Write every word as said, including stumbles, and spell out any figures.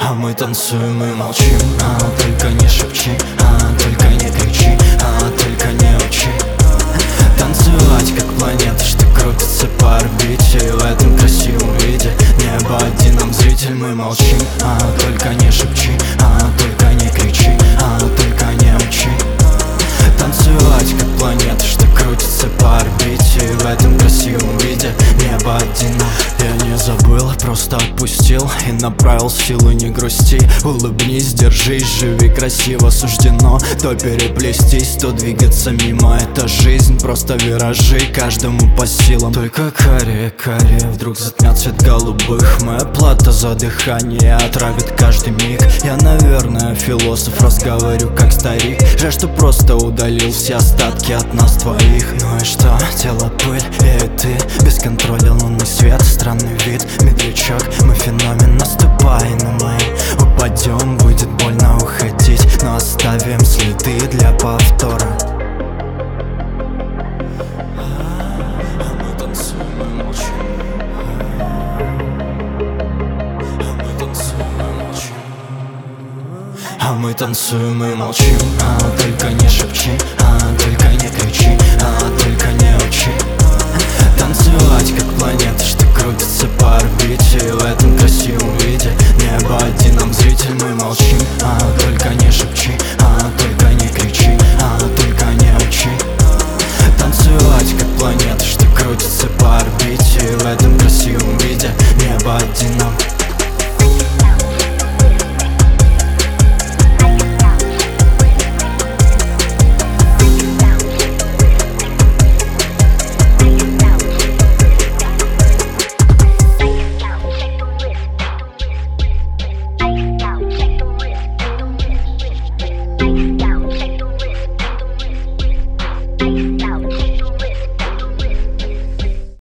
А мы танцуем и молчим, а только не шепчи, а только не кричи, а только не учи. Танцевать как планета, что крутится по орбите. И в этом красивом виде небо один нам зритель. Мы молчим, а только не шепчи, а только не кричи, а только не учи. Танцевать как планета, что крутится по орбите. И в этом красивом виде небо один. Я не забыл, просто отпустил и направил силу, не грусти. Улыбнись, держись, живи красиво. Суждено то переплестись, то двигаться мимо. Это жизнь, просто виражи, каждому по силам. Только карие, карие вдруг затмят цвет голубых. Моя плата за дыхание отравит каждый миг. Я, наверное, философ, разговариваю как старик. Жаль, что просто удалил все остатки от нас двоих. Ну и что, тело пыль, я и ты. Без контроля лунный свет, странный вид. Медлячок, мы феномен, наступай на мои. Упадем, будет больно уходить, но оставим следы для повтора. А мы танцуем и молчим. А мы танцуем и молчим. А мы танцуем и молчим, а только не шепчи, а только не кричи, а только не учи. Танцевать как планета, что крутится по орбите. И в этом красивом виде небо один нам зритель. Мы молчим, а только не шепчи, а